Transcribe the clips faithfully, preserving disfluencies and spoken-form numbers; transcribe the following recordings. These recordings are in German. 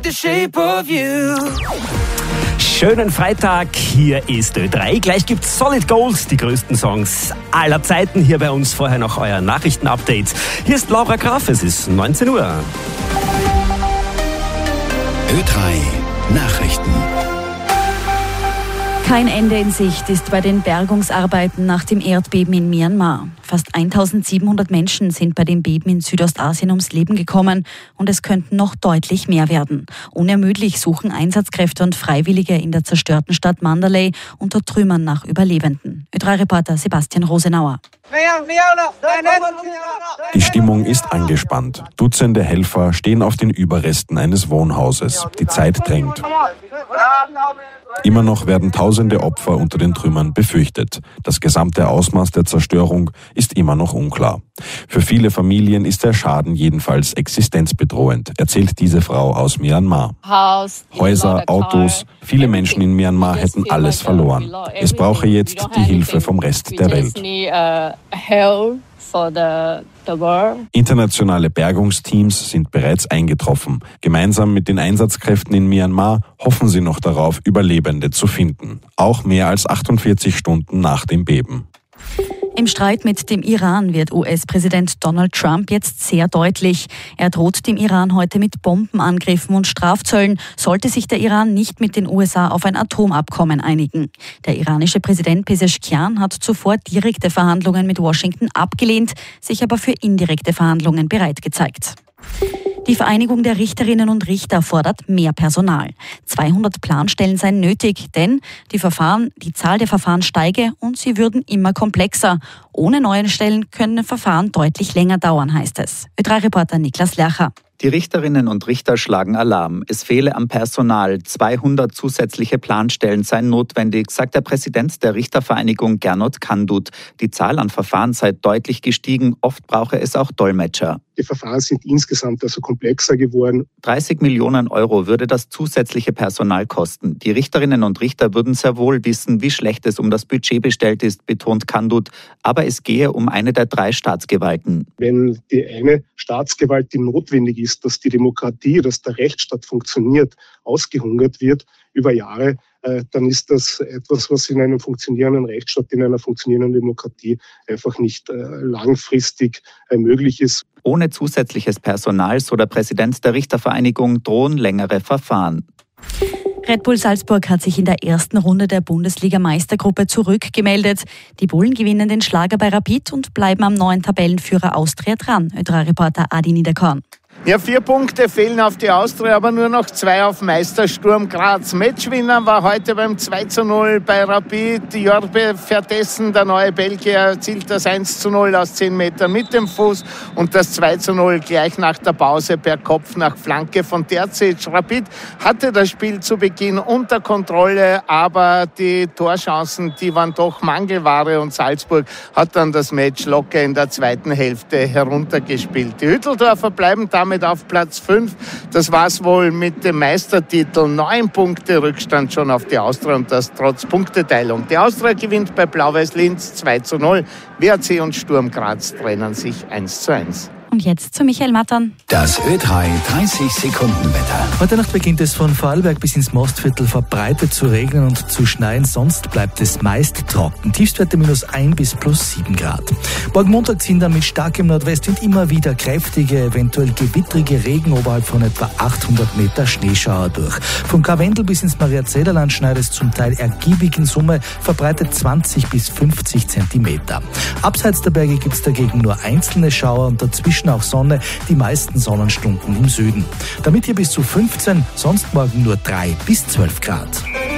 the shape of you. Schönen Freitag, hier ist Ö drei. Gleich gibt's Solid Gold, die größten Songs aller Zeiten. Hier bei uns vorher noch euer Nachrichtenupdate. Hier ist Laura Graf, es ist neunzehn Uhr. Ö drei Nachrichten. Kein Ende in Sicht ist bei den Bergungsarbeiten nach dem Erdbeben in Myanmar. Fast eintausendsiebenhundert Menschen sind bei dem Beben in Südostasien ums Leben gekommen und es könnten noch deutlich mehr werden. Unermüdlich suchen Einsatzkräfte und Freiwillige in der zerstörten Stadt Mandalay unter Trümmern nach Überlebenden. Ö drei Reporter Sebastian Rosenauer. Die Stimmung ist angespannt. Dutzende Helfer stehen auf den Überresten eines Wohnhauses. Die Zeit drängt. Immer noch werden tausende Opfer unter den Trümmern befürchtet. Das gesamte Ausmaß der Zerstörung ist immer noch unklar. Für viele Familien ist der Schaden jedenfalls existenzbedrohend, erzählt diese Frau aus Myanmar. Häuser, Autos, viele Menschen in Myanmar hätten alles verloren. Es brauche jetzt die Hilfe vom Rest der Welt. Internationale Bergungsteams sind bereits eingetroffen. Gemeinsam mit den Einsatzkräften in Myanmar hoffen sie noch darauf, Überlebende zu finden. Auch mehr als achtundvierzig Stunden nach dem Beben. Im Streit mit dem Iran wird U S-Präsident Donald Trump jetzt sehr deutlich. Er droht dem Iran heute mit Bombenangriffen und Strafzöllen, sollte sich der Iran nicht mit den U S A auf ein Atomabkommen einigen. Der iranische Präsident Pezeshkian hat zuvor direkte Verhandlungen mit Washington abgelehnt, sich aber für indirekte Verhandlungen bereit gezeigt. Die Vereinigung der Richterinnen und Richter fordert mehr Personal. zweihundert Planstellen seien nötig, denn die Verfahren, die Zahl der Verfahren steige und sie würden immer komplexer. Ohne neue Stellen können Verfahren deutlich länger dauern, heißt es. Ö drei Reporter Niklas Lercher. Die Richterinnen und Richter schlagen Alarm. Es fehle am Personal. zweihundert zusätzliche Planstellen seien notwendig, sagt der Präsident der Richtervereinigung Gernot Kandut. Die Zahl an Verfahren sei deutlich gestiegen. Oft brauche es auch Dolmetscher. Die Verfahren sind insgesamt also komplexer geworden. dreißig Millionen Euro würde das zusätzliche Personal kosten. Die Richterinnen und Richter würden sehr wohl wissen, wie schlecht es um das Budget bestellt ist, betont Kandut. Aber es gehe um eine der drei Staatsgewalten. Wenn die eine Staatsgewalt, die notwendig ist, dass die Demokratie, dass der Rechtsstaat funktioniert, ausgehungert wird über Jahre, dann ist das etwas, was in einem funktionierenden Rechtsstaat, in einer funktionierenden Demokratie einfach nicht langfristig möglich ist. Ohne zusätzliches Personal, so der Präsident der Richtervereinigung, drohen längere Verfahren. Red Bull Salzburg hat sich in der ersten Runde der Bundesliga-Meistergruppe zurückgemeldet. Die Bullen gewinnen den Schlager bei Rapid und bleiben am neuen Tabellenführer Austria dran. Ö drei Reporter Adi Niederkorn. Ja, vier Punkte fehlen auf die Austria, aber nur noch zwei auf Meister Sturm Graz. Matchwinner war heute beim zwei zu null bei Rapid. Jorbe Vertessen, der neue Belgier, erzielt das eins zu null aus zehn Metern mit dem Fuß und das zwei zu null gleich nach der Pause per Kopf nach Flanke von Terzic. Rapid hatte das Spiel zu Beginn unter Kontrolle, aber die Torchancen, die waren doch Mangelware und Salzburg hat dann das Match locker in der zweiten Hälfte heruntergespielt. Die Hütteldorfer bleiben damit auf Platz fünf. Das war's wohl mit dem Meistertitel. Neun Punkte Rückstand schon auf die Austria und das trotz Punkteteilung. Die Austria gewinnt bei Blau-Weiß Linz zwei zu null. W R C und Sturm Graz trennen sich eins zu eins. Und jetzt zu Michael Mattern. Das Ö drei dreißig Sekunden Wetter. Heute Nacht beginnt es von Vorarlberg bis ins Mostviertel verbreitet zu regnen und zu schneien. Sonst bleibt es meist trocken. Tiefstwerte minus ein bis plus sieben Grad. Morgen Montag ziehen dann mit starkem Nordwestwind immer wieder kräftige, eventuell gewittrige Regen oberhalb von etwa achthundert Meter Schneeschauer durch. Vom Karwendel bis ins Maria-Zederland schneit es zum Teil ergiebig in Summe, verbreitet zwanzig bis fünfzig Zentimeter. Abseits der Berge gibt es dagegen nur einzelne Schauer und dazwischen auch Sonne, die meisten Sonnenstunden im Süden. Damit hier bis zu fünfzehn, sonst morgen nur drei bis zwölf Grad.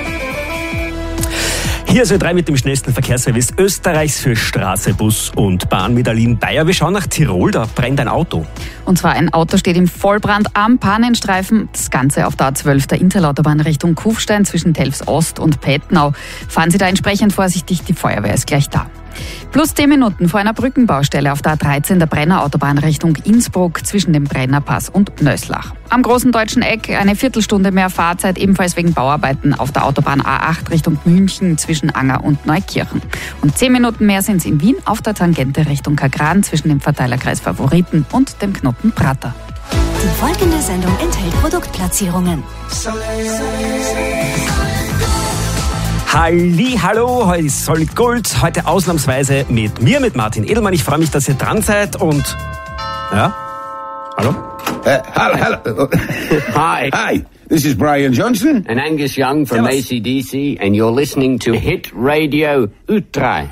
Hier ist Ö drei mit dem schnellsten Verkehrsservice Österreichs für Straße, Bus und Bahn mit Aline Bayer. Wir schauen nach Tirol, da brennt ein Auto. Und zwar ein Auto steht im Vollbrand am Pannenstreifen. Das Ganze auf der A zwölf der Interlautobahn Richtung Kufstein zwischen Telfs Ost und Pettnau. Fahren Sie da entsprechend vorsichtig, die Feuerwehr ist gleich da. Plus zehn Minuten vor einer Brückenbaustelle auf der A dreizehn der Brennerautobahn Richtung Innsbruck zwischen dem Brennerpass und Nöslach. Am großen deutschen Eck eine Viertelstunde mehr Fahrzeit, ebenfalls wegen Bauarbeiten auf der Autobahn A acht Richtung München zwischen Anger und Neukirchen. Und zehn Minuten mehr sind es in Wien auf der Tangente Richtung Kagran zwischen dem Verteilerkreis Favoriten und dem Knoten Prater. Die folgende Sendung enthält Produktplatzierungen. Halli, hallo, heute ist Solid Gold. Heute ausnahmsweise mit mir, mit Martin Edelmann. Ich freue mich, dass ihr dran seid und... Ja? Hallo? Uh, hello, hello. Hi. Hi. This is Brian Johnson. And Angus Young from A C D C. And you're listening to Hit Radio Utrecht.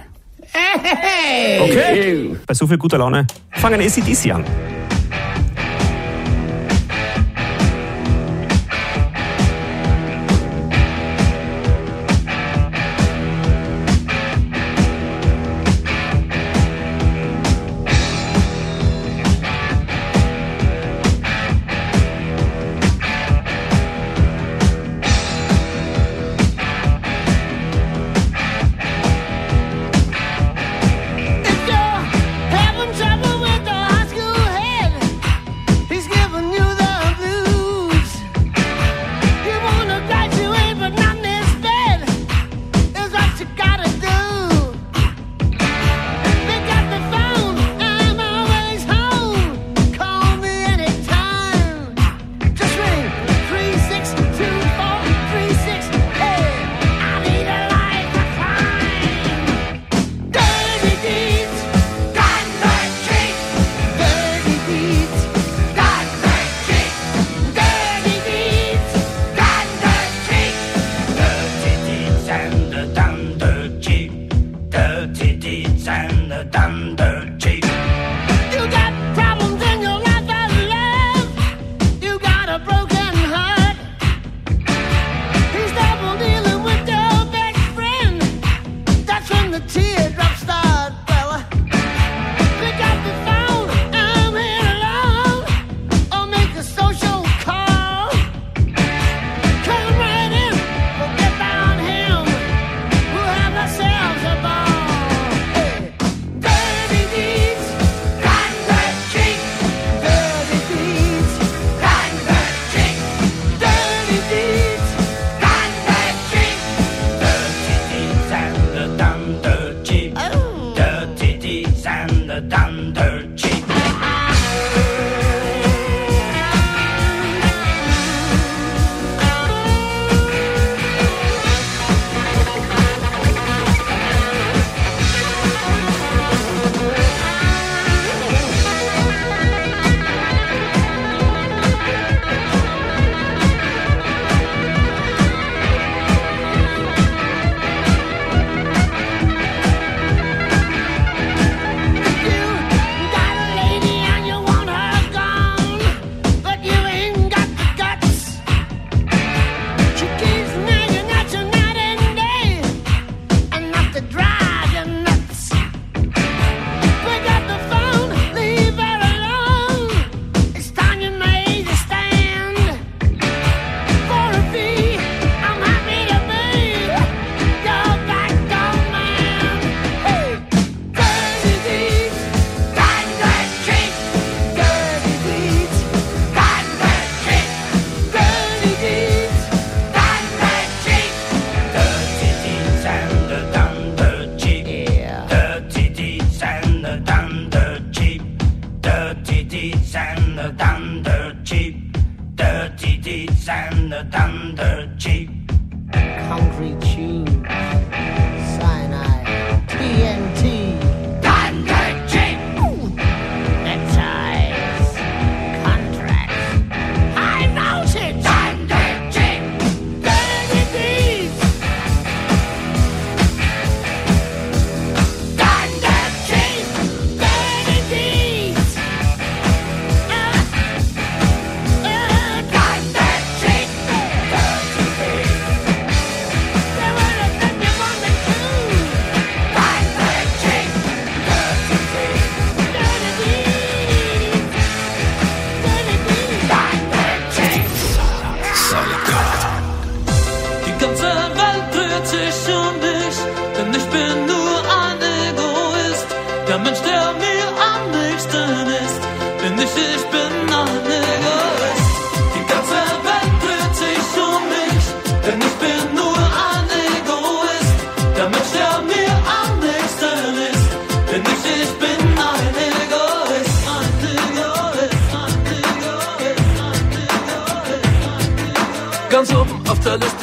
Hey! Okay. Bei so viel guter Laune fangen A C D C an. Dirty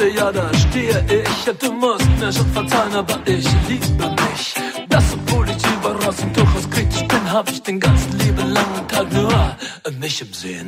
Liebe, ja, da stehe ich. Ja, du musst mir schon verzeihen, aber ich liebe mich. Das, obwohl ich überraschend durchaus kritisch bin, hab ich den ganzen lieben langen Tag nur mich im Sinn.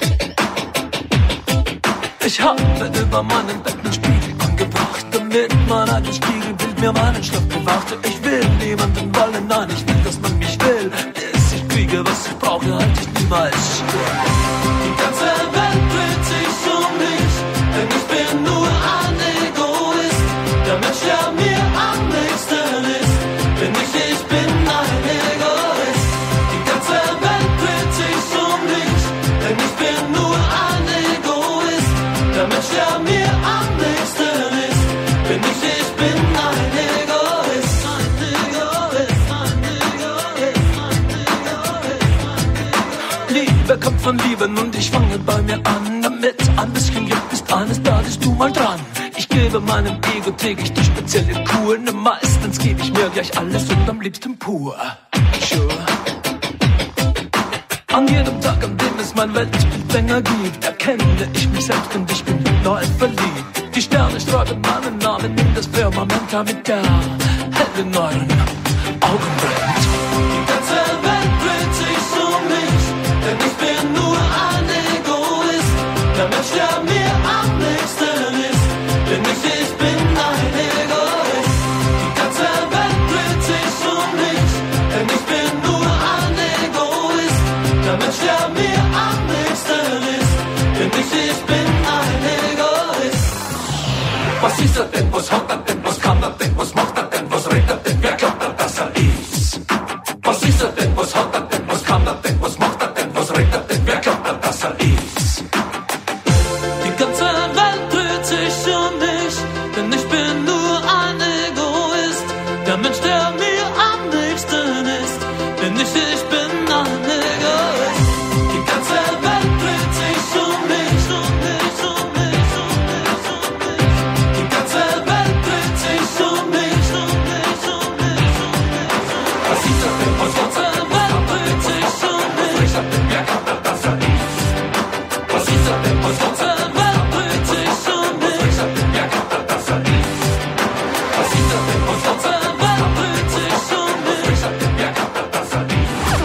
Ich habe über meinen Bett einen Spiegel angebracht, damit mein eigenes Spiegelbild mir meinen Schlaf bewachte. Ich will niemanden wollen, nein, ich will, dass man mich will. Bis ich kriege, was ich brauche, halt ich niemals still. Die ganze Welt dreht sich um mich, denn ich bin nur ein Egoist. Der Mensch, der mir am nächsten ist, bin ich, ich bin ein Egoist. Die ganze Welt dreht sich um mich, denn ich bin nur ein Egoist. Der Mensch, der mir am nächsten ist, bin ich, ich bin ein Egoist. Ein Egoist, ein Egoist, ein Egoist. Liebe kommt von Lieben und ich fange bei mir an. Damit ein bisschen Glück ist eines Tages du mal dran. Ich gebe meinem Ego täglich die spezielle Kur. Ne, meistens gebe ich mir gleich alles und am liebsten pur. Sure. An jedem Tag, an dem es mein Weltbild länger gibt, erkenne ich mich selbst und ich bin neu verliebt. Die Sterne schreiben meinen Namen in das Firmament, damit der Hell in euren Augen brennt. Die ganze Welt dreht sich um mich, denn ich bin nur ein Egoist. Der Mensch, der mir am nächsten ist, bin ich, ich bin ein Egoist. Die ganze Welt dreht sich um mich, denn ich bin nur ein Egoist. Der Mensch, der mir am nächsten ist, bin ich, ich bin ein Egoist. Was ist er denn, was hat er denn, was kann er denn, was macht er denn, was redet er denn, wer glaubt er, dass er ist? Was ist er denn, was hat er denn, was kann er denn, was macht er denn, was redet er denn, wer glaubt er, dass er ist? Die ganze Welt dreht sich um mich, denn ich bin nur ein Egoist. Der Mensch, der mir am nächsten ist, bin ich, ich bin ein Egoist. Die ganze Welt dreht sich um mich, um mich, um mich, um mich, um mich. Die ganze Welt dreht sich um mich, um mich, um mich, um mich. Was ist das denn, was hat er denn, was dreht sich um mich? Was ist das denn, wer glaubt er, dass er ist? Was ist das denn, was hat er denn, was dreht sich um mich? Was ist das denn, wer glaubt er, dass er ist? Was ist das denn, was hat er denn, was dreht sich um mich? Was ist das denn, wer glaubt er, dass er ist?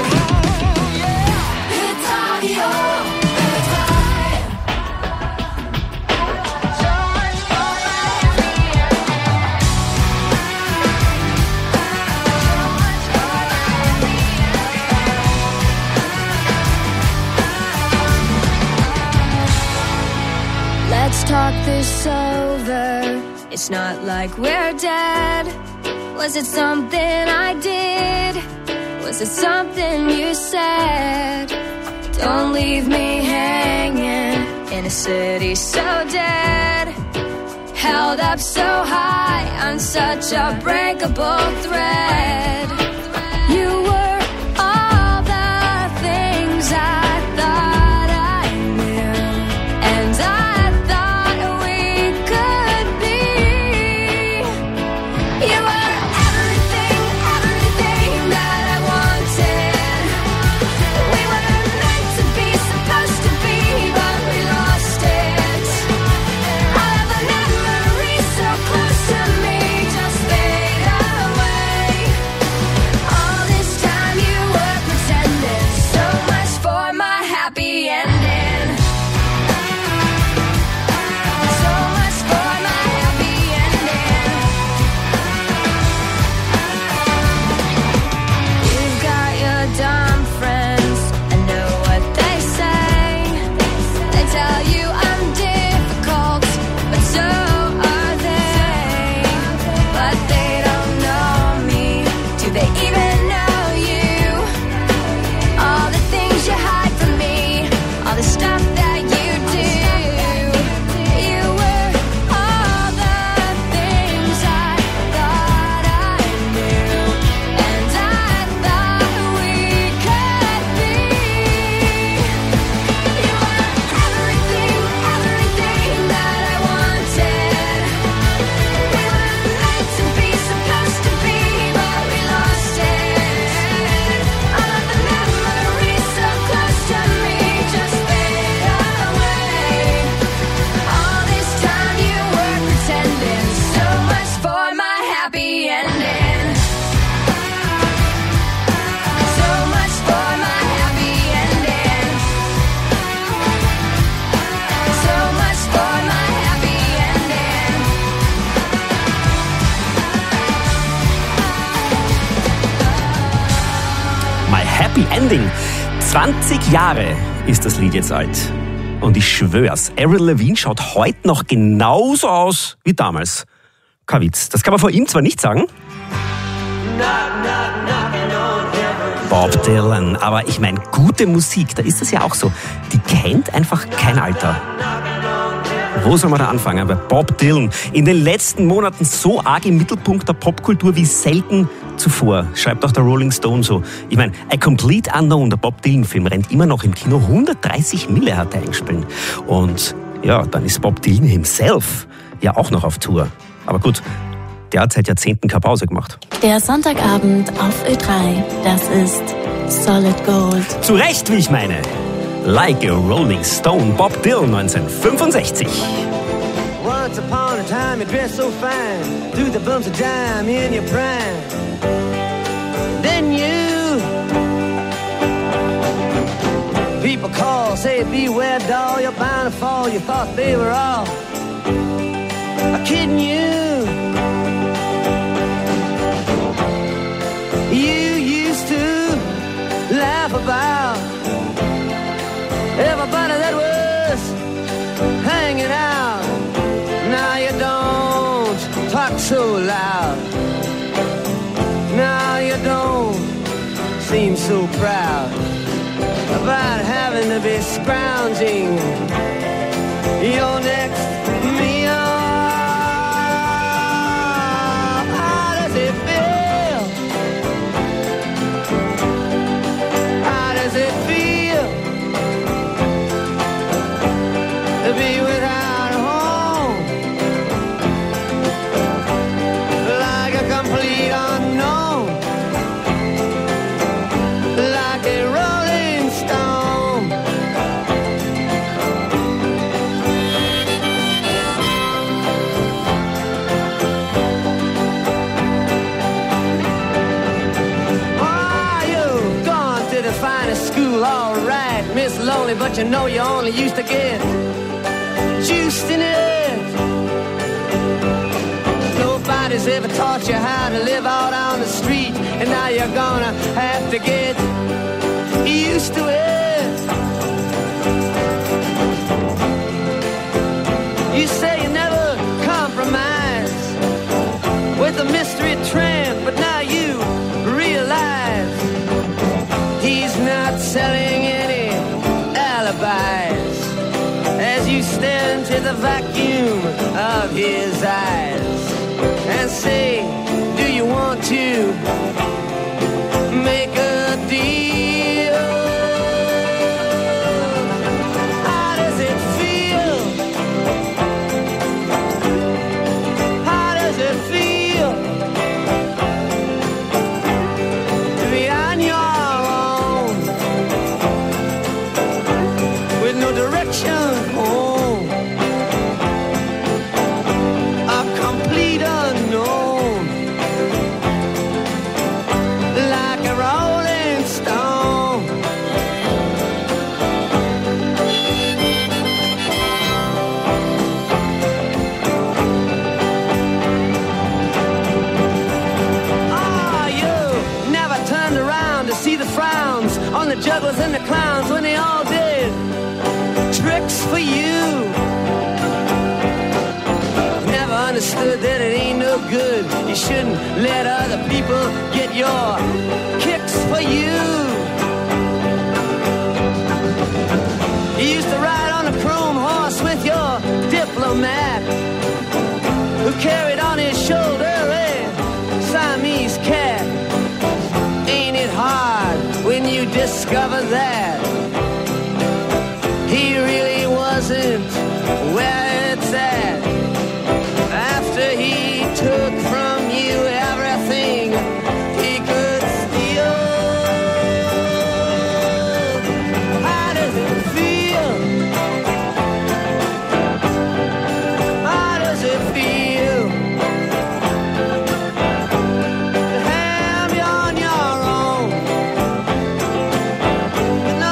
Let's talk this over. It's not like we're dead. Was it something I did? Was it something you said? Don't leave me hanging in a city so dead. Held up so high on such a breakable thread. You were all the things I thought I knew, and I thought we could be. You were everything, everything that I wanted. We were meant to be, supposed to be, but we lost it. All of the memories so close to me just fade away. Happy Ending. zwanzig Jahre ist das Lied jetzt alt. Und ich schwör's, Avril Lavigne schaut heute noch genauso aus wie damals. Kein Witz. Das kann man vor ihm zwar nicht sagen. Bob Dylan, aber ich meine, gute Musik, da ist das ja auch so. Die kennt einfach kein Alter. Wo soll man da anfangen? Bei Bob Dylan. In den letzten Monaten so arg im Mittelpunkt der Popkultur wie selten zuvor. Schreibt auch der Rolling Stone so. Ich meine, A Complete Unknown, der Bob Dylan-Film, rennt immer noch im Kino. hundertdreißig Mille hat er eingespielt. Und ja, dann ist Bob Dylan himself ja auch noch auf Tour. Aber gut, der hat seit Jahrzehnten keine Pause gemacht. Der Sonntagabend auf Ö drei, das ist Solid Gold. Zu Recht, wie ich meine. Like a Rolling Stone, Bob Dylan neunzehnhundertfünfundsechzig. Once upon a time you dressed so fine, threw the bumps of dime in your prime. Then you, people call, say beware doll, you're bound to fall. You thought they were all kidding you. You used to laugh about everybody that was hanging out. Now you don't talk so loud. Now you don't seem so proud about having to be scrounging your next meal. How does it feel? How does it feel to be without a home, like a complete unknown, like a rolling stone? Oh, you've gone to the finest school, all right, Miss Lonely, but you know you only used to get juiced in it. Nobody's ever taught you how to live out on the street, and now you're gonna have to get used to it. You say you never compromise with a mystery tramp, but now you realize he's not selling any alibis as you stare into the vacuum of his eyes and say, do you want to make a deal? How does it feel? How does it feel to be on your own with no direction home? A complete unknown, like a rolling stone. Oh, you never turned around to see the frowns on the jugglers and the clowns when they all did tricks for you. Never understood that it ain't no good. You shouldn't let other people get your kicks for you. You used to ride on a chrome horse with your diplomat, who carried on his shoulder a Siamese cat. Ain't it hard when you discover that he really wasn't where it's at? After he took from you everything he could steal. How does it feel? How does it feel to have you on your own with no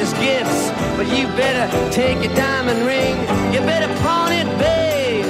precious gifts, but you better take your diamond ring. You better pawn it, babe.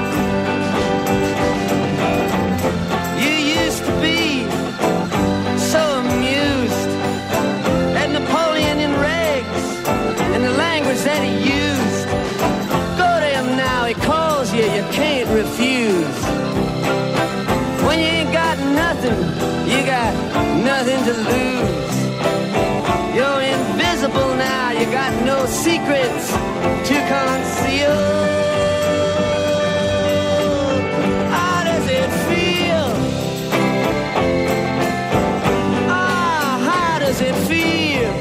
You used to be so amused at Napoleon in rags and the language that he used. Go to him now, he calls you, you can't refuse. When you ain't got nothing, you got nothing to lose. You're invisible now, you got no secrets to conceal. How does it feel? Ah, how does it feel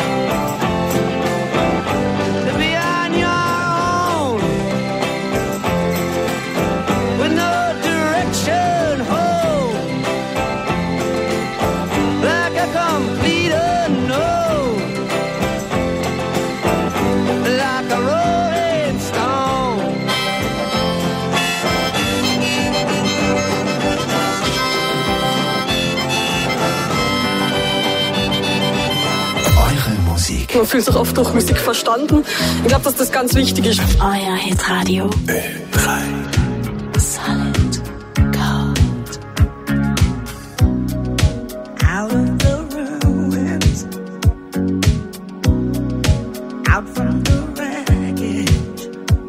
to be on your own with no direction home, like a complete unknown, like a rolling stone? Eure Musik. Man fühlt sich oft durch Musik verstanden. Ich glaube, dass das ganz wichtig ist. Euer Hitradio. Ö drei. Solid Gold. Out of the ruins, out from the wreckage,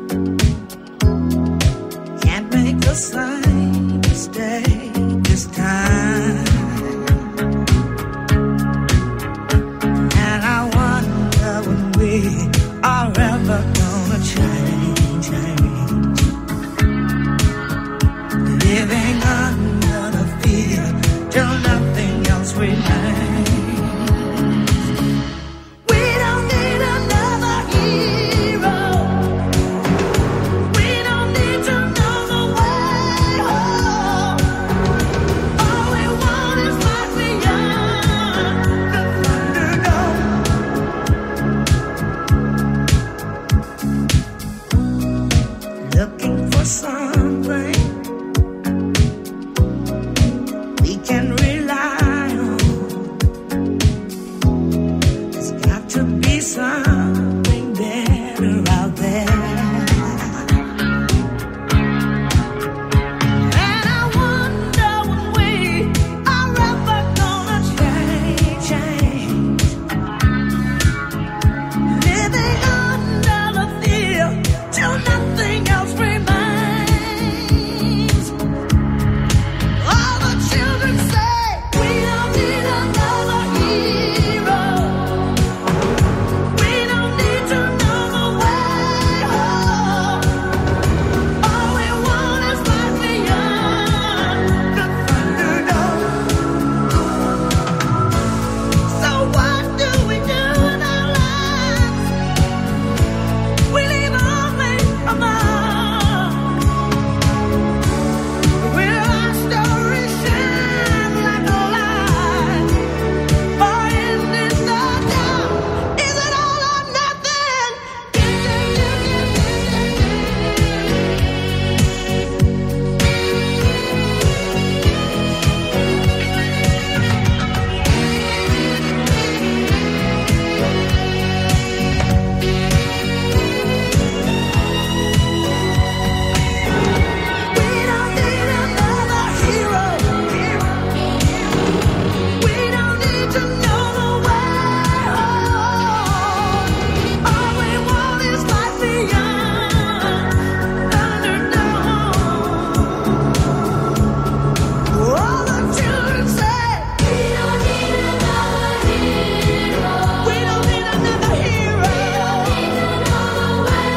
can't make the same mistake this time. And I wonder when we are ever gonna change, change. Living under the fear till nothing else remains. We don't need another hero. We don't need to know the way home. All we want is life beyond the Thunderdome. Looking for something we can rely on. There's got to be something better out there. And I wonder when we are ever gonna change, change. Living under the fear till nothing else remains. All the children say we don't need another hero. We don't need to know the way home. All we want is life beyond the Thunderdome. So what do we do in our lives? We leave only a mark. Will our story shine like a light, or end in the dark? Is it all or nothing? We don't need another hero. We don't need to know the way home. All we want is life beyond Thunderdome. All the children say we don't need another hero. We don't need another hero. We don't need to know the way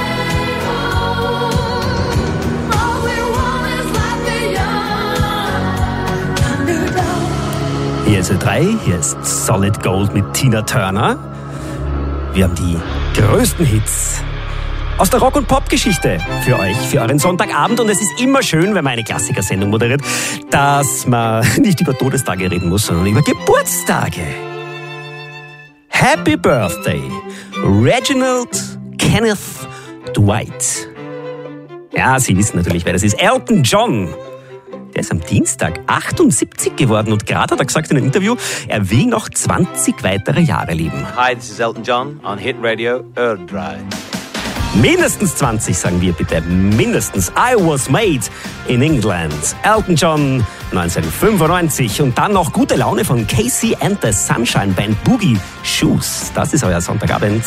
home. All we want is life beyond Thunderdome. Hier ist Ö drei, hier ist Solid Gold mit Tina Turner. Wir haben die größten Hits aus der Rock- und Pop-Geschichte für euch, für euren Sonntagabend. Und es ist immer schön, wenn man eine Klassikersendung moderiert, dass man nicht über Todestage reden muss, sondern über Geburtstage. Happy Birthday, Reginald Kenneth Dwight. Ja, Sie wissen natürlich, wer das ist. Elton John. Der ist am Dienstag achtundsiebzig geworden und gerade hat er gesagt in einem Interview, er will noch zwanzig weitere Jahre leben. Hi, this is Elton John on Hit Radio Erdrei. Mindestens zwanzig, sagen wir bitte. Mindestens. I was made in England. Elton John neunzehnhundertfünfundneunzig. Und dann noch gute Laune von Casey and the Sunshine Band, Boogie Shoes. Das ist euer Sonntagabend.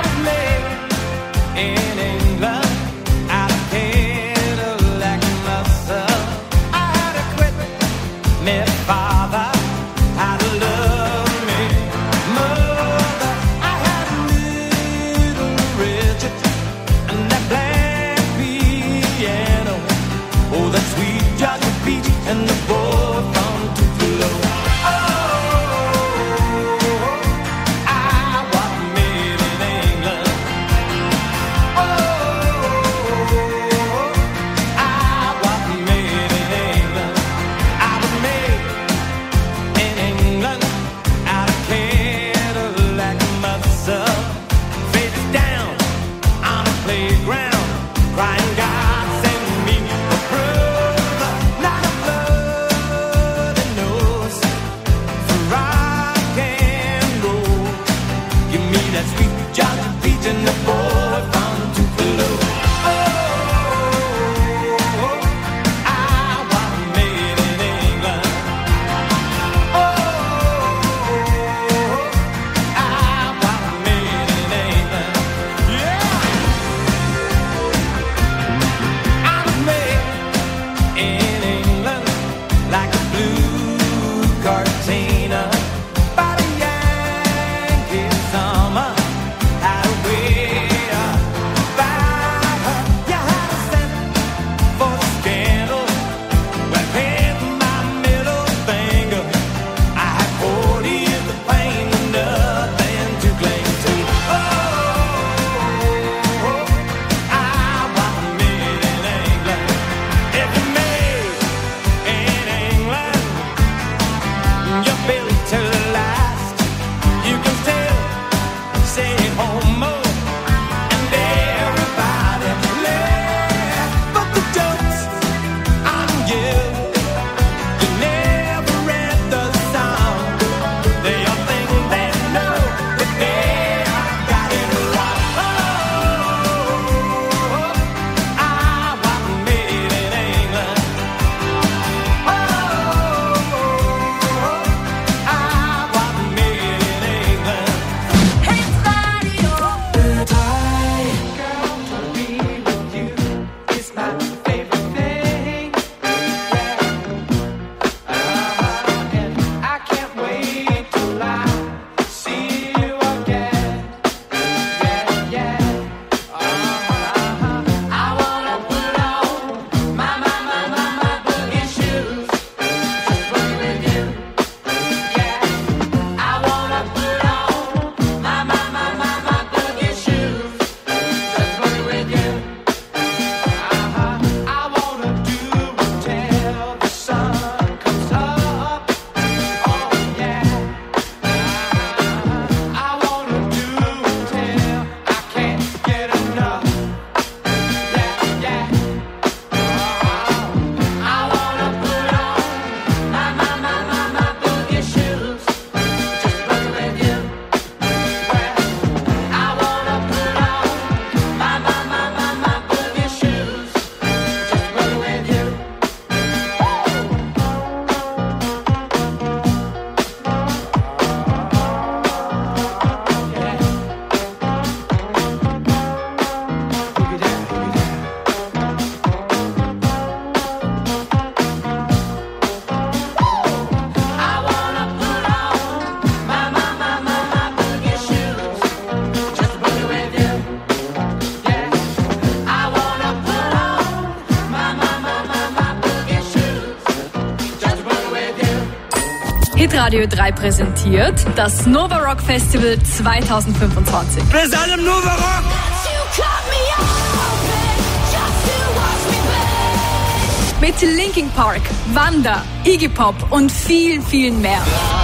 Hitradio drei präsentiert das Nova Rock Festival zwanzig fünfundzwanzig. Wir sind im Nova Rock! Mit Linkin Park, Wanda, Iggy Pop und vielen, vielen mehr.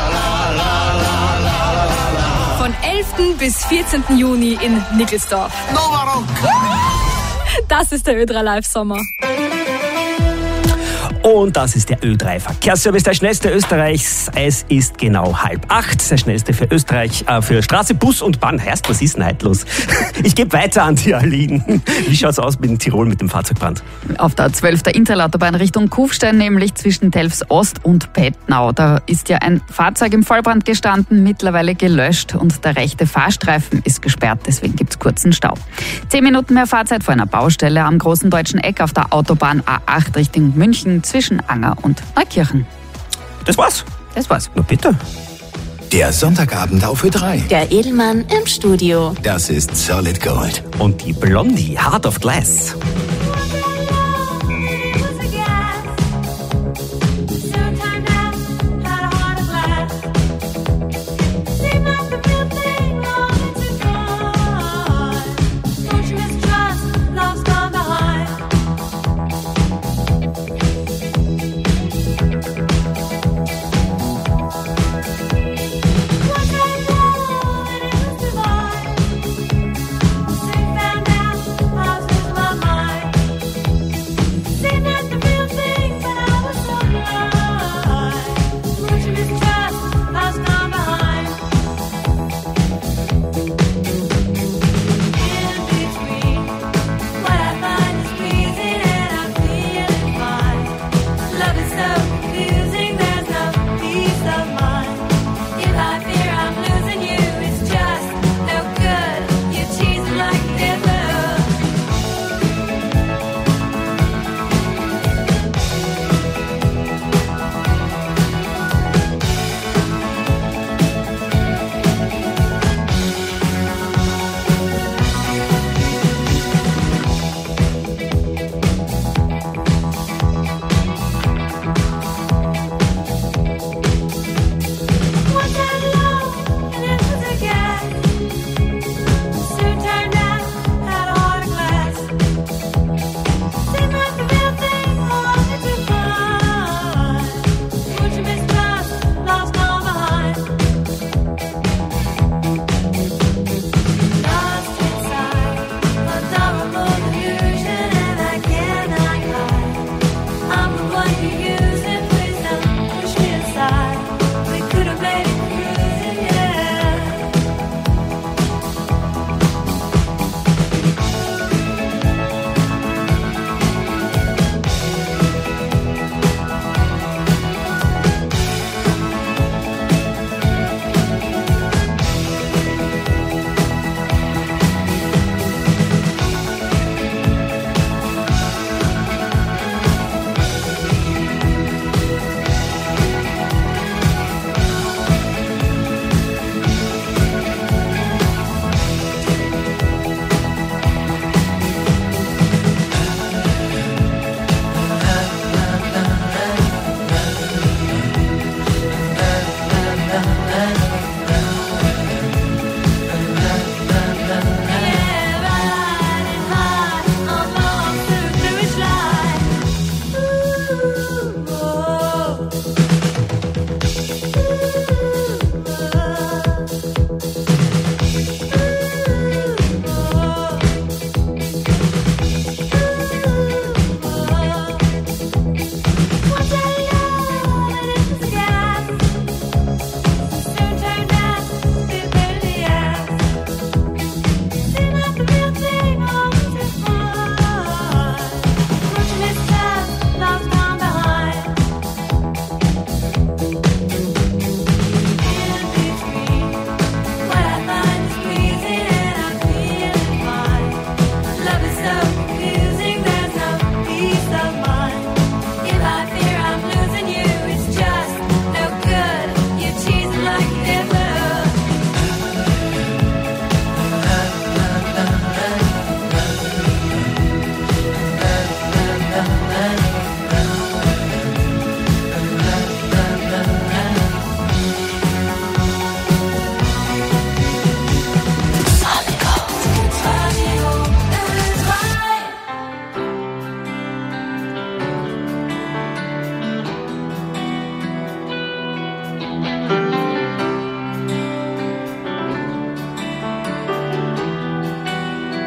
Von elften bis vierzehnten Juni in Nickelsdorf. Nova Rock! Das ist der Ö drei Live Sommer. Und das ist der Ö drei Verkehrsservice, der schnellste Österreichs. Es ist genau halb acht, der schnellste für Österreich, äh, für Straße, Bus und Bahn. Heißt, was ist denn heute los? Ich gebe weiter an die Aline. Wie schaut's aus mit Tirol mit dem Fahrzeugbrand? Auf der zwölf der Interlautobahn Richtung Kufstein, nämlich zwischen Telfs Ost und Pettnau. Da ist ja ein Fahrzeug im Vollbrand gestanden, mittlerweile gelöscht und der rechte Fahrstreifen ist gesperrt, deswegen gibt's kurzen Stau. Zehn Minuten mehr Fahrzeit vor einer Baustelle am großen deutschen Eck auf der Autobahn A acht Richtung München zwischen Anger und Neukirchen. Das war's. Das war's. Na bitte. Der Sonntagabend auf Ö drei. Der Edelmann im Studio. Das ist Solid Gold. Und die Blondie, Heart of Glass.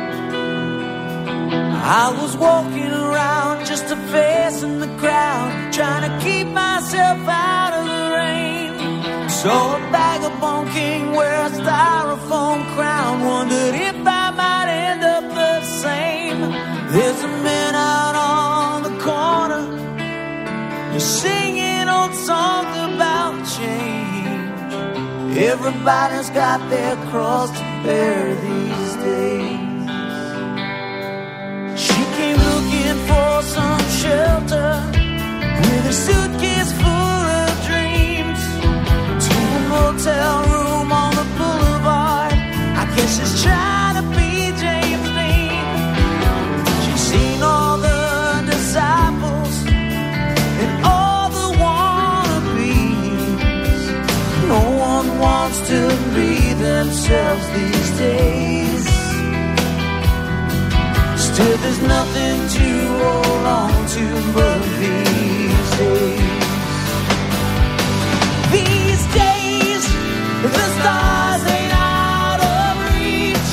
I was walking around just a face in the crowd, trying to keep myself out of the rain. Saw a vagabond king wear a styrofoam crown, wondered if I might end up the same. There's a man out on the corner, just singing old songs about change. Everybody's got their cross to bear these days. She came looking for some shelter with a suitcase full of dreams, to a motel room on the boulevard. I guess she's trying to be James Dean. She's seen all the disciples and all the wannabes. No one wants to be themselves these days. Still there's nothing to hold on to but these days. These days, the stars ain't out of reach.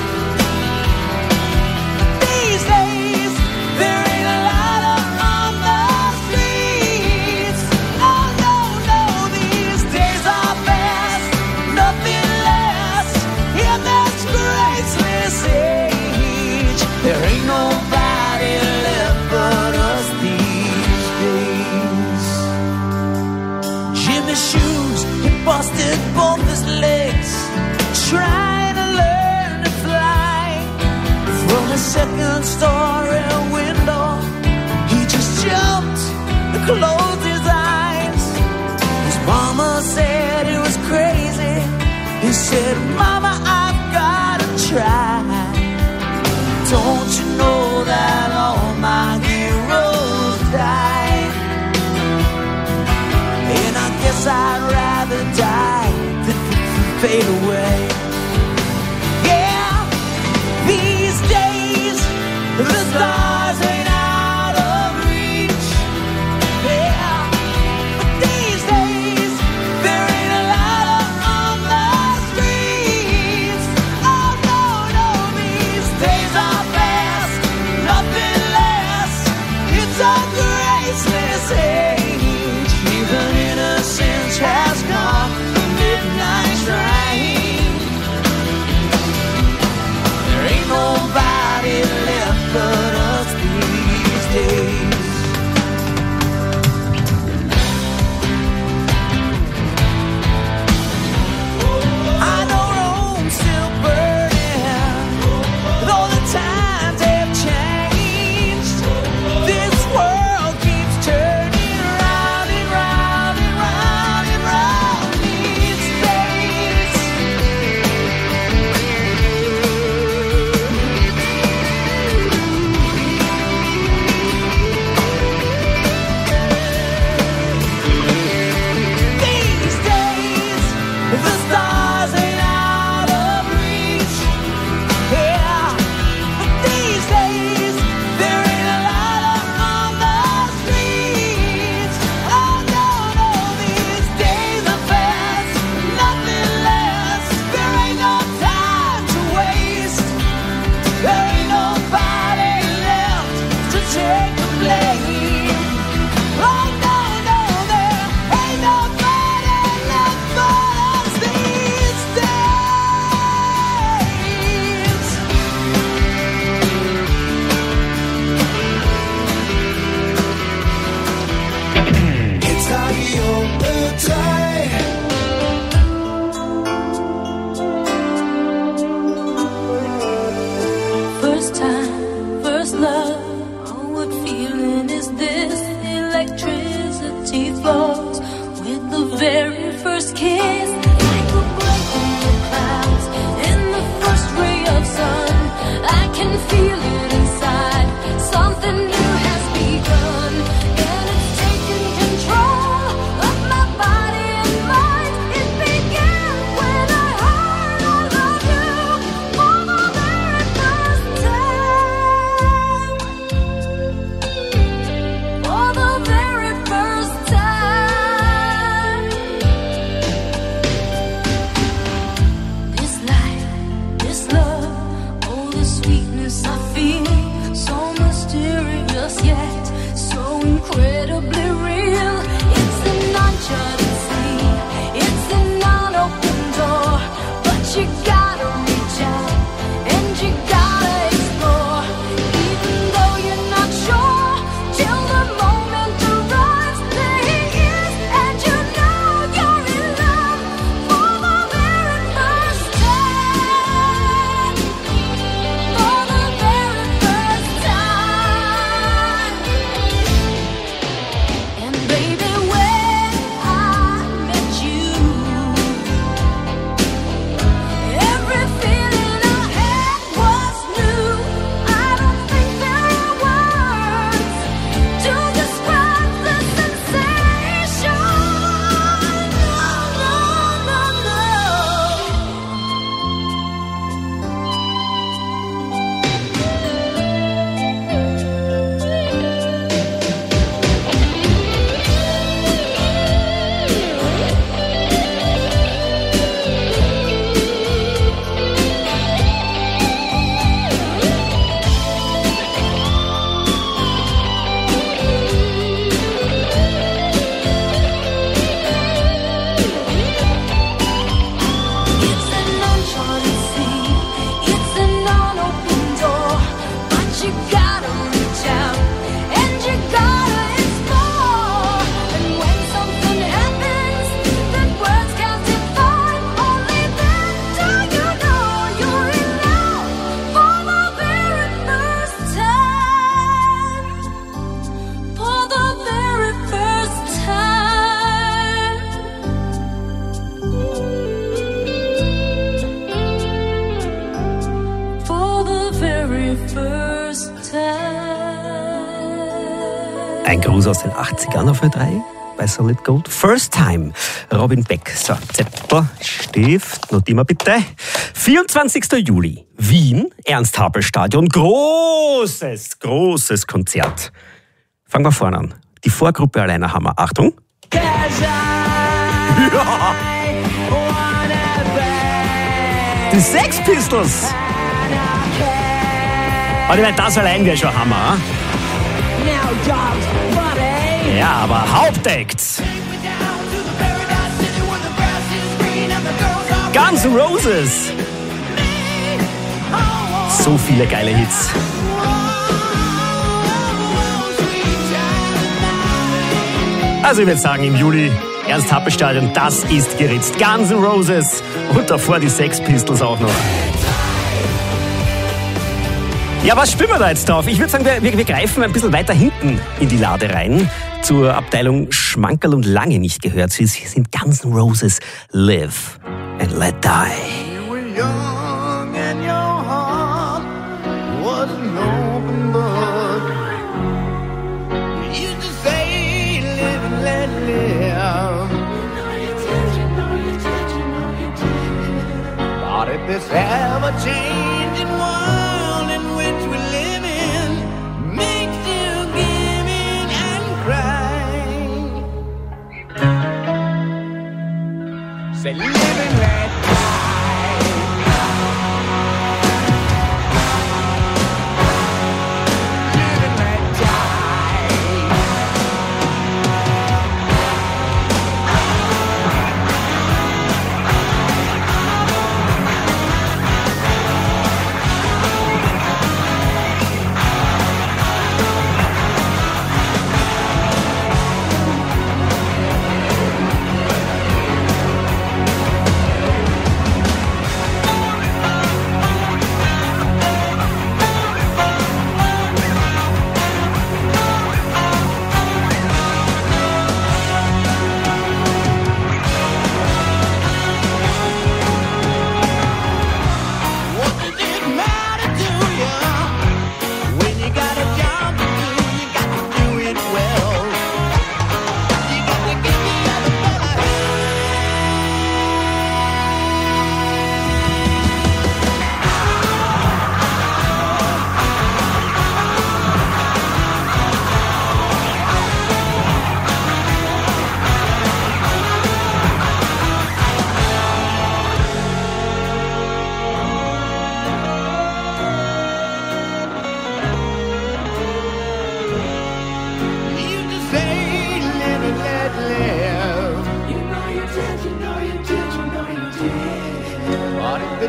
These days, there ain't a light up on the streets. Oh no, no, these days are fast, nothing less in this graceless age. There ain't nobody left but us these days. Jimmy's shoes, he busted both his legs, trying to learn to fly. From a second story window, he just jumped and closed his eyes. His mama said it was crazy. He said, Mama, I've gotta try. Don't you know that all my heroes died? And I guess I'd rather die than fade away. Yeah, these days the stars ain't out of reach. Yeah, but these days there ain't a light up on the streets. Oh no, no, these days are fast, nothing less. It's a graceless age. Even innocence has gone the midnight train. There ain't nobody left but us these days. I know Rome's still burning, though the times have changed. This world keeps turning round and round and round and round these days. These days, the stars ain't out of reach. Yeah, but these days, there ain't a light up on the streets. Oh no, no, these days are fast, nothing less. There ain't no time to waste. There ain't nobody left to take the blame. Oh no, no, there ain't nobody left but us these days. It's Radio Ö drei. First time, first love. Oh, what feeling is this? Electricity flows with the very first kiss. Like a break in the clouds, in the first ray of sun. I can feel it inside. Something new has begun, and it's taking control of my body and mind. It began when I heard I love you for the very first time. For the very first time. incredibly real. It's an uncharted sea, it's an unopened door, but you gotta reach out and you gotta explore, even though you're not sure till the moment arrives. There he is, and you know you're in love for the very first time, for the very first time. And baby, when I met you, every feeling I had was new. I don't think there are words to describe the sensation. No, no, no, no. It's an uncharted sea, it's an unopened door, but you gotta reach out and you gotta explore. And when something happens that words can't define, only then do you know you're in love for the very first time, for the very first time. For the very first time. Ein Gruß aus den achtzigern auf Ö drei bei Solid Gold. First Time. Robin Beck. So, Zettel, Stift, notieren wir bitte. vierundzwanzigster Juli, Wien, Ernst-Happel-Stadion. Großes, großes Konzert. Fangen wir vorne an. Die Vorgruppe alleine haben wir. Achtung. Ja. Die Sex Pistols. Und ich meine, das allein wäre schon Hammer. Ja, aber Hauptacts. Guns N' Roses. So viele geile Hits. Also ich würde sagen, im Juli Ernst-Happel-Stadion, das ist geritzt. Guns N' Roses und davor die Sex Pistols auch noch. Ja, was spielen wir da jetzt drauf? Ich würde sagen, wir, wir, wir greifen ein bisschen weiter hinten in die Lade rein, zur Abteilung Schmankerl und lange nicht gehört. Sie sind Guns N' Roses, Live and Let Die. You were young and your heart was an open book. You used to say, live and let live. But if this ever-changing world in which we live in makes you give in and cry, say live and let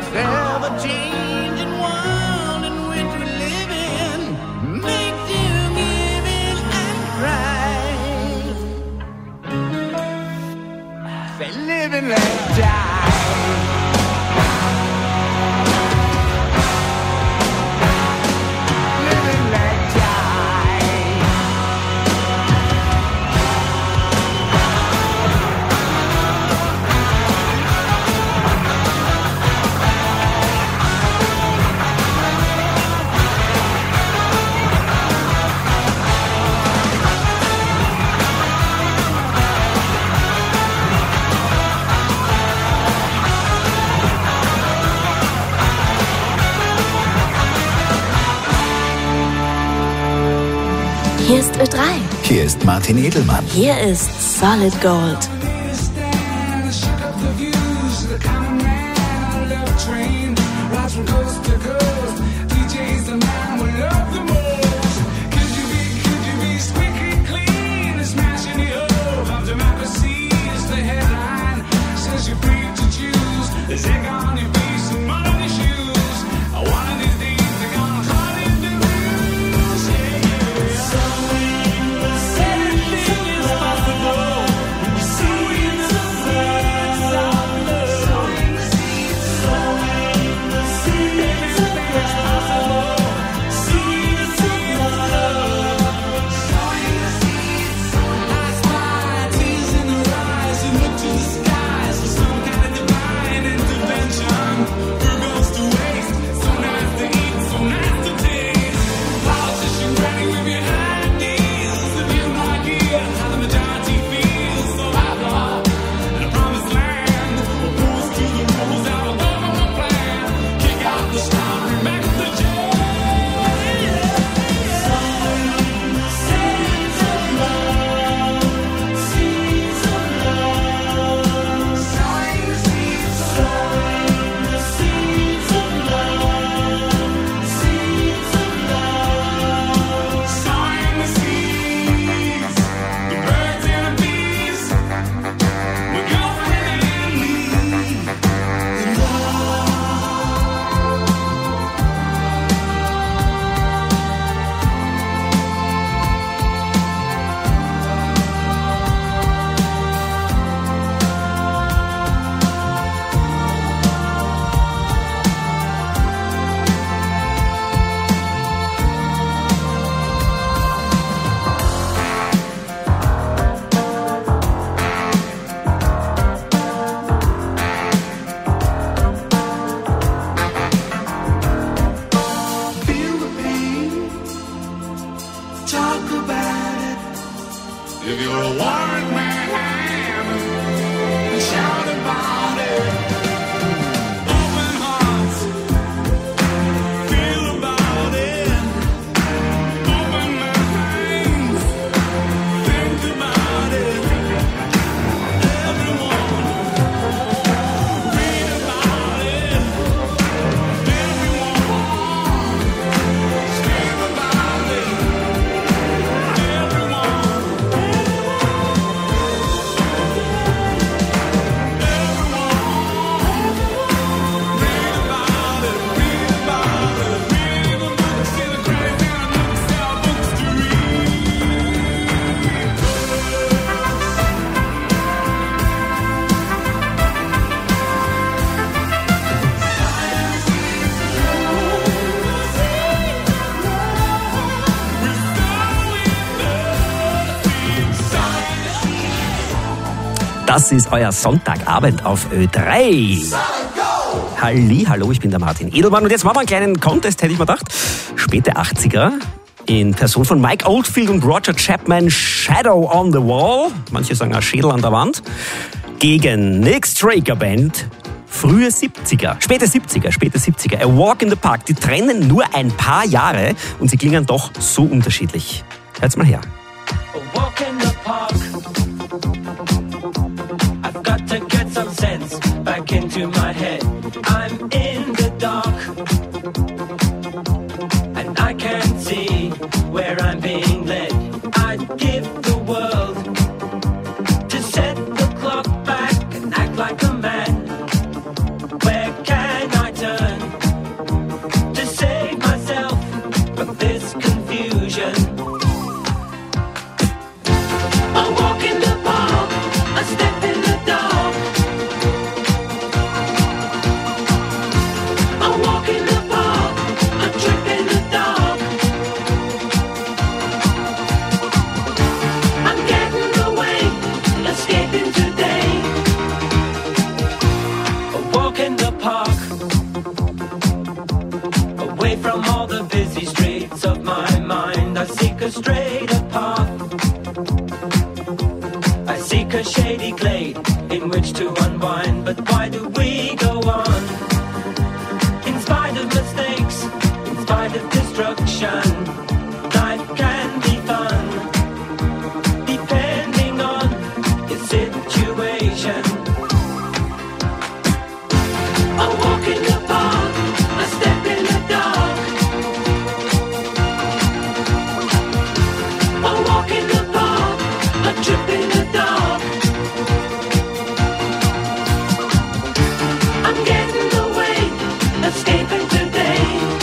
ever-changing world in which we live in makes you give in and cry. Say, live and let die. Hier ist Ö drei. Hier ist Martin Edelmann. Hier ist Solid Gold. Das ist euer Sonntagabend auf Ö drei. Halli, hallo, ich bin der Martin Edelmann und jetzt machen wir einen kleinen Contest, hätte ich mir gedacht. Späte achtziger in Person von Mike Oldfield und Roger Chapman, Shadow on the Wall, manche sagen auch Schädel an der Wand, gegen Nick Straker Band, frühe siebziger, späte siebziger, späte siebziger, A Walk in the Park. Die trennen nur ein paar Jahre und sie klingen doch so unterschiedlich. Hört's mal her. A walk in the park. I've got to get some sense back into my head. I'm in the dark and I can't see where I'm being led. I'd give the world to set the clock back and act like a man. Where can I turn? seek a shady glade in which to unwind. But why do we go on? In spite of mistakes, in spite of destruction, life can be fun, depending on your situation. A walk in the park, a step in the dark. A walk in the park, a trip in the dark. I'm getting away, escaping today.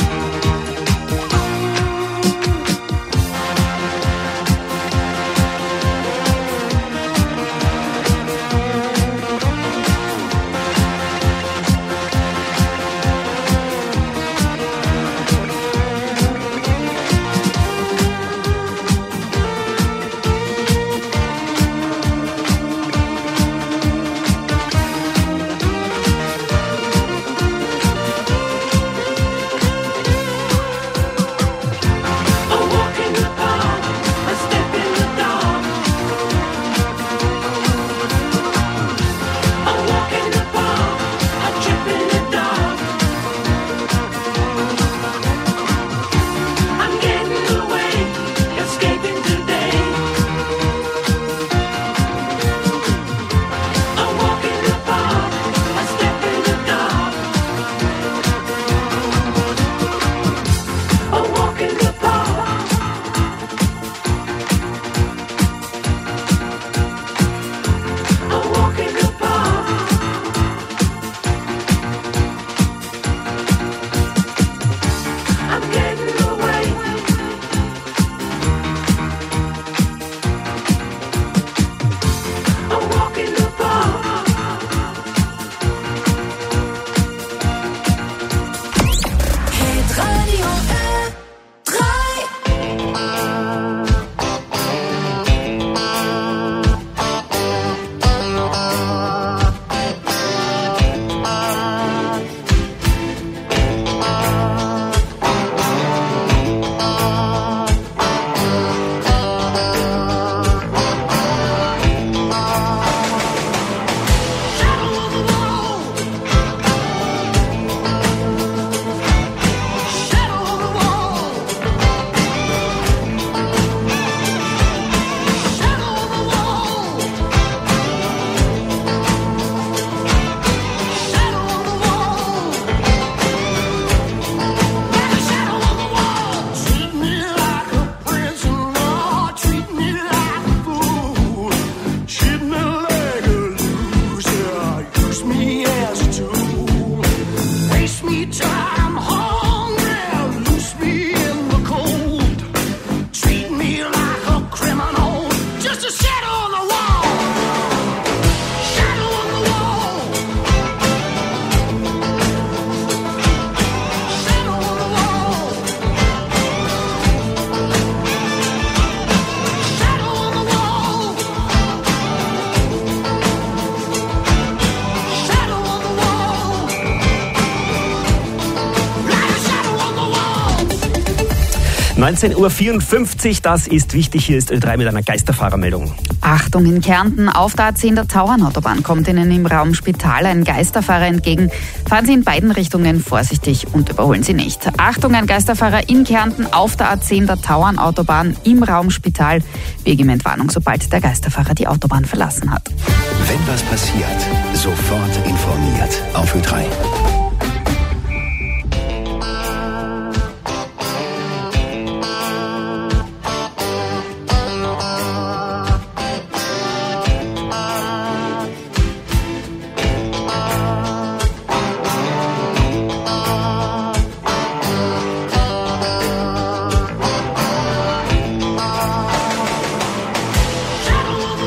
neunzehn Uhr vierundfünfzig, das ist wichtig. Hier ist Ö drei mit einer Geisterfahrermeldung. Achtung, in Kärnten auf der A zehn der Tauernautobahn kommt Ihnen im Raum Spital ein Geisterfahrer entgegen. Fahren Sie in beiden Richtungen vorsichtig und überholen Sie nicht. Achtung, ein Geisterfahrer in Kärnten auf der A zehn der Tauernautobahn im Raum Spital. Wegementwarnung, sobald der Geisterfahrer die Autobahn verlassen hat. Wenn was passiert, sofort informiert auf Ö drei.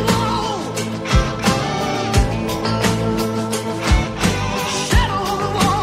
Shadow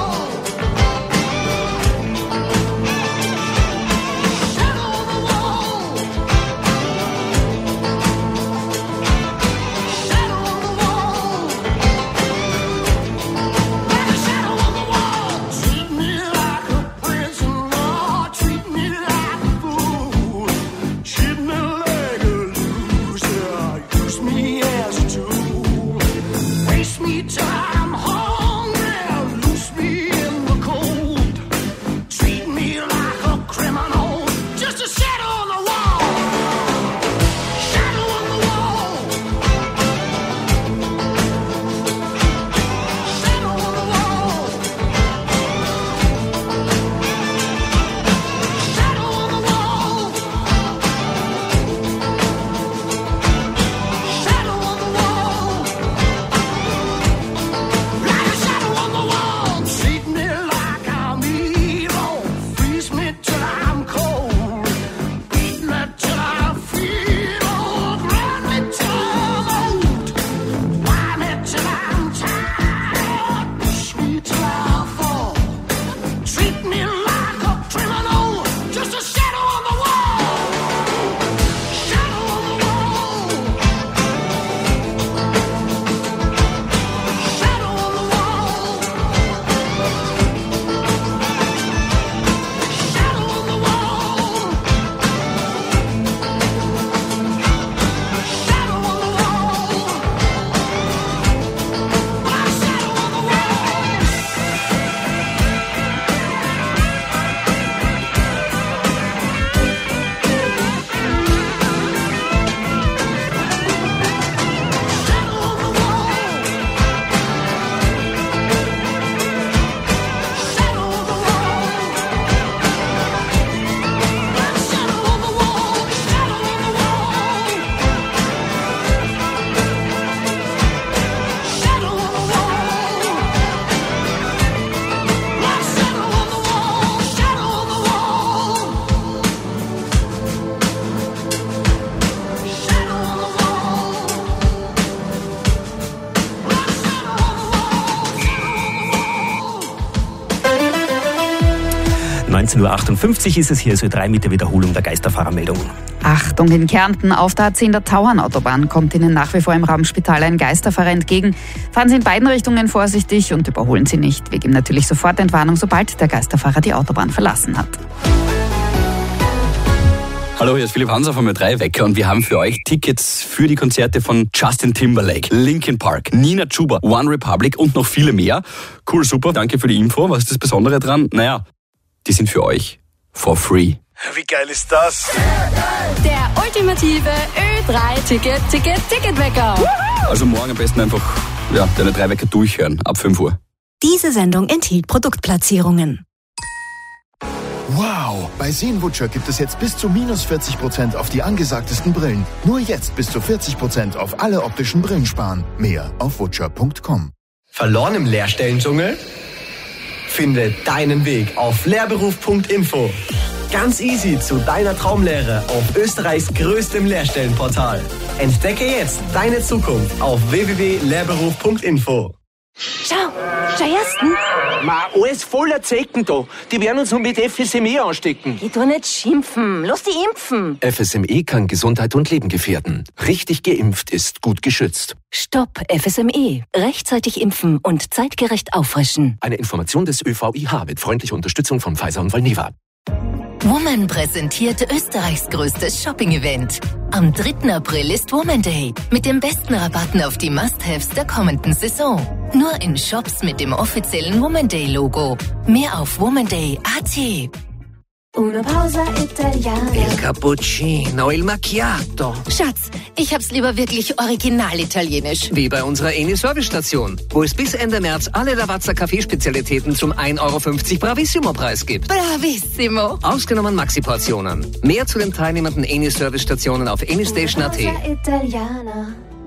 dreizehn Uhr achtundfünfzig ist es, hier ist Ö drei mit der Wiederholung der Geisterfahrermeldung. Achtung, in Kärnten auf der A zehn der Tauernautobahn kommt Ihnen nach wie vor im Raumspital ein Geisterfahrer entgegen. Fahren Sie in beiden Richtungen vorsichtig und überholen Sie nicht. Wir geben natürlich sofort Entwarnung, sobald der Geisterfahrer die Autobahn verlassen hat. Hallo, hier ist Philipp Hanser vom Ö drei Wecker und wir haben für euch Tickets für die Konzerte von Justin Timberlake, Linkin Park, Nina Chuba, One Republic und noch viele mehr. Cool, super, danke für die Info. Was ist das Besondere dran? Naja, die sind für euch for free. Wie geil ist das? Der ultimative Ö drei Ticket, Ticket, Ticketwecker. Also morgen am besten einfach ja, den Ö drei Wecker durchhören, ab fünf Uhr. Diese Sendung enthielt Produktplatzierungen. Wow! Bei Seenbutcher gibt es jetzt bis zu minus vierzig Prozent auf die angesagtesten Brillen. Nur jetzt bis zu vierzig Prozent auf alle optischen Brillen sparen. Mehr auf butcher punkt com. Verloren im Lehrstellendschungel? Finde deinen Weg auf lehrberuf punkt info. Ganz easy zu deiner Traumlehre auf Österreichs größtem Lehrstellenportal. Entdecke jetzt deine Zukunft auf w w w punkt lehrberuf punkt info. Schau, schau ersten. Ma, alles voller Zecken da. Die werden uns nur mit F S M E anstecken. Geh doch nicht schimpfen. Lass die impfen. F S M E kann Gesundheit und Leben gefährden. Richtig geimpft ist gut geschützt. Stopp F S M E. Rechtzeitig impfen und zeitgerecht auffrischen. Eine Information des Ö V I H mit freundlicher Unterstützung von Pfizer und Valneva. Woman präsentiert Österreichs größtes Shopping-Event. Am dritten April ist Woman Day mit den besten Rabatten auf die Must-Haves der kommenden Saison. Nur in Shops mit dem offiziellen Woman Day-Logo. Mehr auf womanday punkt a t. Una pausa italiana. Il cappuccino, il macchiato. Schatz, ich hab's lieber wirklich original italienisch. Wie bei unserer Eni Service-Station, wo es bis Ende März alle Lavazza Kaffeespezialitäten zum ein Euro fünfzig Bravissimo-Preis gibt. Bravissimo. Ausgenommen Maxi-Portionen. Mehr zu den teilnehmenden Eni Service-Stationen auf enistation punkt a t. Italiana.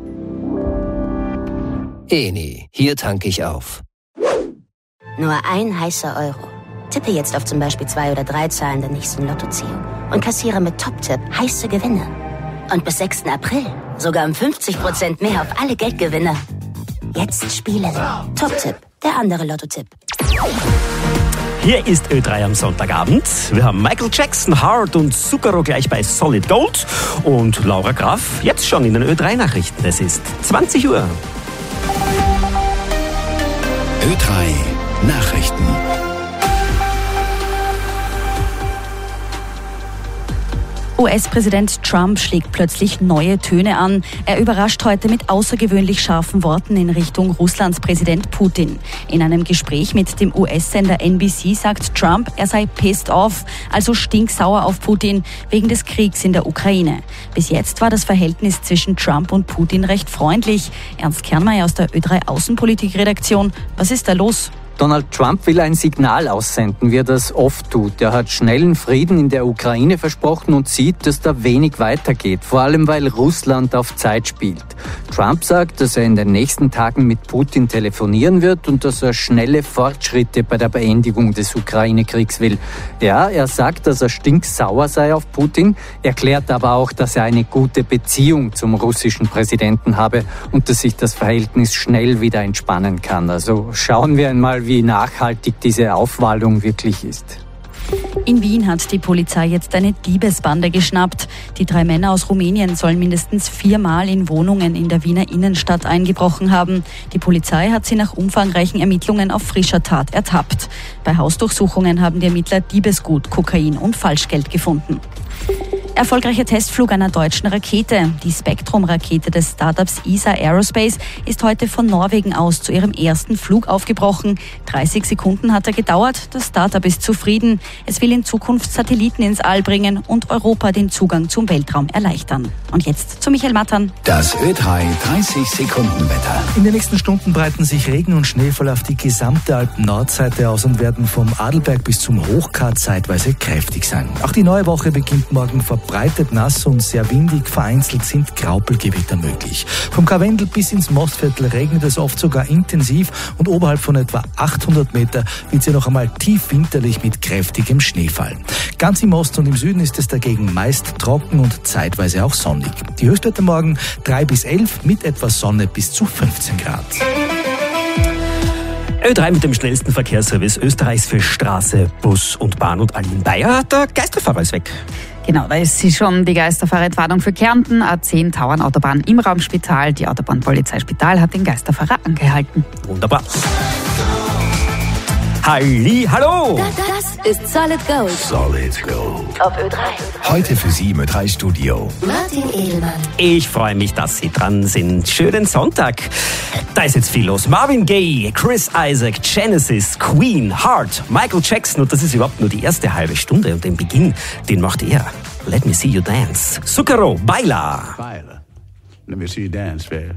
Eni, hier tanke ich auf. Nur ein heißer Euro. Tippe jetzt auf zum Beispiel zwei oder drei Zahlen der nächsten Lottoziehung und kassiere mit Top-Tipp heiße Gewinne. Und bis sechsten April sogar um fünfzig Prozent mehr auf alle Geldgewinne. Jetzt spielen. Top-Tipp, der andere Lottotipp. Hier ist Ö drei am Sonntagabend. Wir haben Michael Jackson, Hard und Zucchero gleich bei Solid Gold und Laura Graf jetzt schon in den Ö drei Nachrichten. Es ist zwanzig Uhr. Ö drei Nachrichten. U S-Präsident Trump schlägt plötzlich neue Töne an. Er überrascht heute mit außergewöhnlich scharfen Worten in Richtung Russlands Präsident Putin. In einem Gespräch mit dem U S-Sender N B C sagt Trump, er sei pissed off, also stinksauer auf Putin, wegen des Kriegs in der Ukraine. Bis jetzt war das Verhältnis zwischen Trump und Putin recht freundlich. Ernst Kernmeier aus der Ö drei Außenpolitik-Redaktion. Was ist da los? Donald Trump will ein Signal aussenden, wie er das oft tut. Er hat schnellen Frieden in der Ukraine versprochen und sieht, dass da wenig weitergeht, vor allem weil Russland auf Zeit spielt. Trump sagt, dass er in den nächsten Tagen mit Putin telefonieren wird und dass er schnelle Fortschritte bei der Beendigung des Ukraine-Kriegs will. Ja, er sagt, dass er stinksauer sei auf Putin, erklärt aber auch, dass er eine gute Beziehung zum russischen Präsidenten habe und dass sich das Verhältnis schnell wieder entspannen kann. Also schauen wir einmal, wie nachhaltig diese Aufwallung wirklich ist. In Wien hat die Polizei jetzt eine Diebesbande geschnappt. Die drei Männer aus Rumänien sollen mindestens viermal in Wohnungen in der Wiener Innenstadt eingebrochen haben. Die Polizei hat sie nach umfangreichen Ermittlungen auf frischer Tat ertappt. Bei Hausdurchsuchungen haben die Ermittler Diebesgut, Kokain und Falschgeld gefunden. Erfolgreicher Testflug einer deutschen Rakete. Die Spektrum-Rakete des Startups E S A Aerospace ist heute von Norwegen aus zu ihrem ersten Flug aufgebrochen. dreißig Sekunden hat er gedauert. Das Startup ist zufrieden. Es will in Zukunft Satelliten ins All bringen und Europa den Zugang zum Weltraum erleichtern. Und jetzt zu Michael Mattern. Das Ö drei dreißig Sekunden Wetter. In den nächsten Stunden breiten sich Regen und Schneefall auf die gesamte Alpen-Nordseite aus und werden vom Adelberg bis zum Hochkar zeitweise kräftig sein. Auch die neue Woche beginnt morgen verbreitet nass und sehr windig. Vereinzelt sind Graupelgewitter möglich. Vom Karwendel bis ins Mostviertel regnet es oft sogar intensiv und oberhalb von etwa achthundert Meter wird es ja noch einmal tief winterlich mit kräftigem Schneefall. Ganz im Osten und im Süden ist es dagegen meist trocken und zeitweise auch sonnig. Die Höchstwerte morgen drei bis elf, mit etwas Sonne bis zu fünfzehn Grad. Ö drei mit dem schnellsten Verkehrsservice Österreichs für Straße, Bus und Bahn. Und Aline Bayer, der Geisterfahrer ist weg. Genau, da ist sie schon, die Geisterfahrerentwarnung für Kärnten, A zehn Tauernautobahn im Raumspital. Die Autobahnpolizei Spital hat den Geisterfahrer angehalten. Wunderbar. Halli, hallo! Das ist Solid Gold. Solid Gold. Auf Ö drei. Heute für Sie im Ö drei Studio. Martin Edelmann. Ich freue mich, dass Sie dran sind. Schönen Sonntag. Da ist jetzt viel los. Marvin Gaye, Chris Isaak, Genesis, Queen, Heart, Michael Jackson. Und das ist überhaupt nur die erste halbe Stunde. Und den Beginn, den macht er. Let me see you dance. Zucchero, Baila. Baila. Let me see you dance, baby.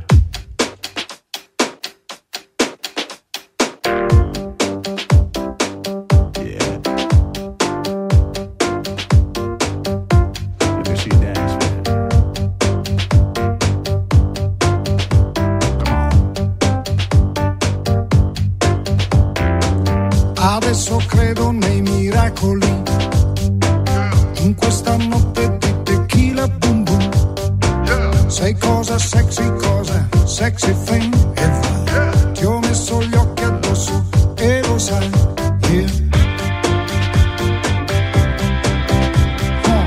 Adesso credo nei miracoli, in questa notte di tequila boom boom. Sei cosa sexy, cosa sexy thing. E vai, ti ho messo gli occhi addosso e lo sai, yeah. Oh.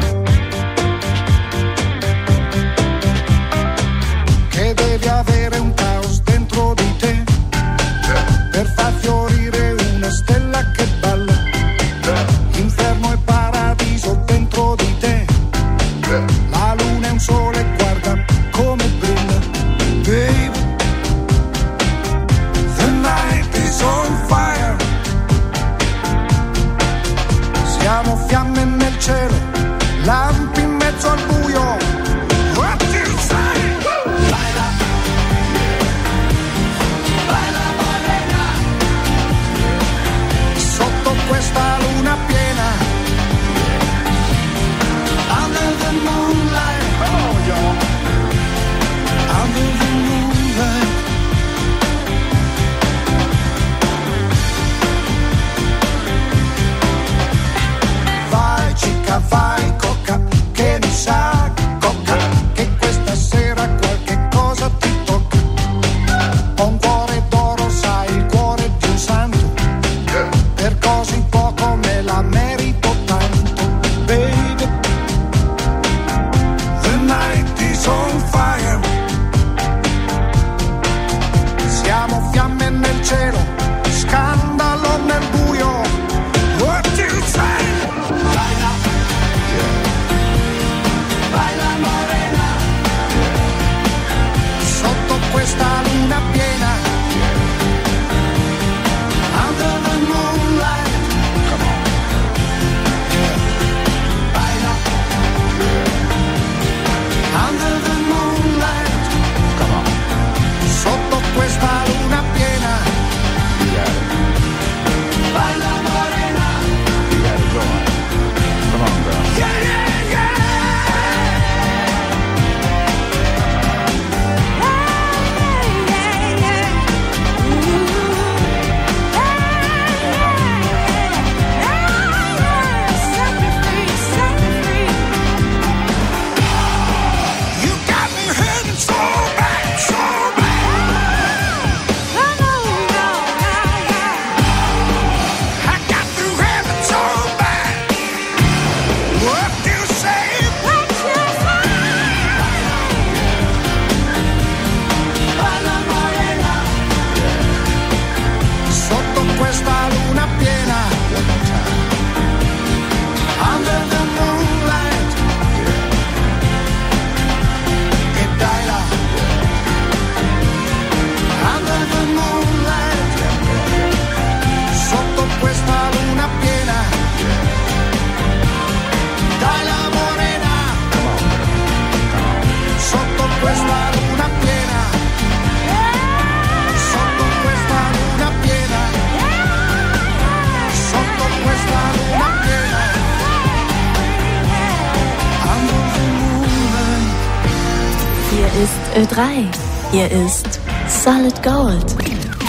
Che devi avere un caos dentro di te per far fiorire una stella che balla, inferno e paradiso dentro di te, la luna è un sole, guarda come brilla, baby, the night is on fire, siamo fiamme nel cielo, lampi in mezzo al buio, what do you say? Baila, baila morena, sotto questa luna piena, under the moonlight, oh yeah, under the moonlight. Vai cica, vai coca, che mi sa coca, che questa sera qualche cosa ti tocca. Ho un cuore d'oro, sai, il cuore di un santo, per così poco me la merito tanto, baby. The night is on fire, siamo fiamme nel cielo, scandalo nel buio, what do you say? Baila, baila morena, sotto questa luna piena, under the moonlight, come on, yeah. Baila, under the moonlight, come on, sotto questa luna piena, baila morena, you got it going, come on girl, yeah, yeah, yeah. You got me hurting so bad, so I got to have it so bad. What do you say? Baila morena, sotto questa luna piena, under the moonlight, e baila, under the moonlight, sotto questa luna piena, dai la morena, sotto questa luna piena, sotto questa luna piena, sotto questa luna piena, under the moonlight. Hier ist Ö drei. Hier ist Solid Gold.